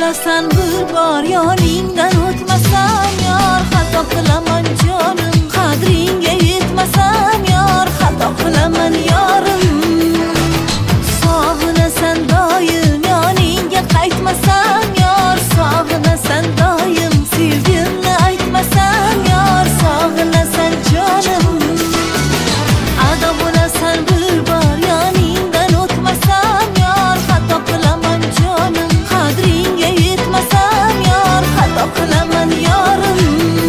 bilasan bir bor yoningdan o'tmasam yor, xato qilaman jonim, qadringga yetmasam yor, xato qilaman yorim. Sog'inasan doim yoningga qaytmasam yor, sog'inasan doim sevgimni aytmasam yor, sog'inasan jonim. Ado bo'lasan bir bor yoningdan o'tmasam yor, xato qilaman jonim, qadringga yetmasam yor, xato qilaman yorim.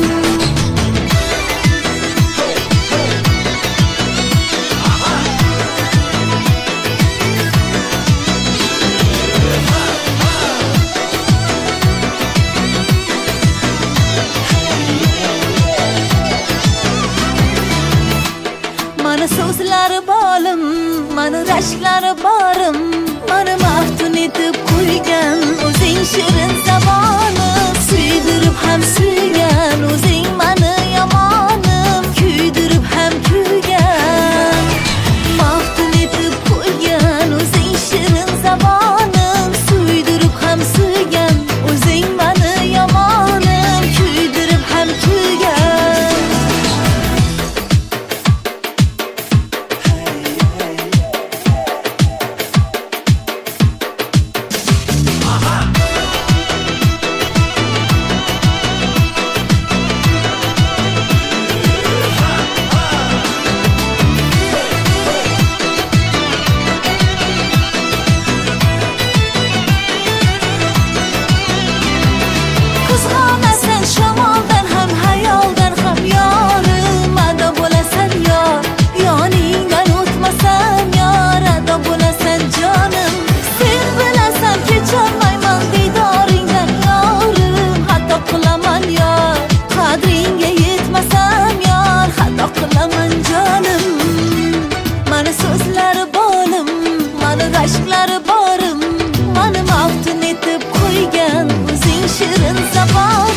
Mana so'zlari bolim, mana rashklari borim, mana maftun etib qo'ygan o'zing shirin zaboni, suydirib ham suygan o'zing mani yomonim, kuydirib ham kuygan. Maftun etib qo'ygan o'zing shirin zabonim, suydirib ham suygan o'zing mani yomonim, kuydirib ham kuygan. Qizg'onasan shamoldan ham hayoldan ham yorim, ado bo'lasan yor, yoningdan o'tmasam yor, ado bo'lasan jonim. Sen bilasan kecholmayman diydoringdan yorim, xato qilaman yor, qadringga yetmasam yor, xato qilaman jonim. Mana so'zlari bolim, mana rashklari borim, mani maftun etib qo'ygan o'zing shirin zabon.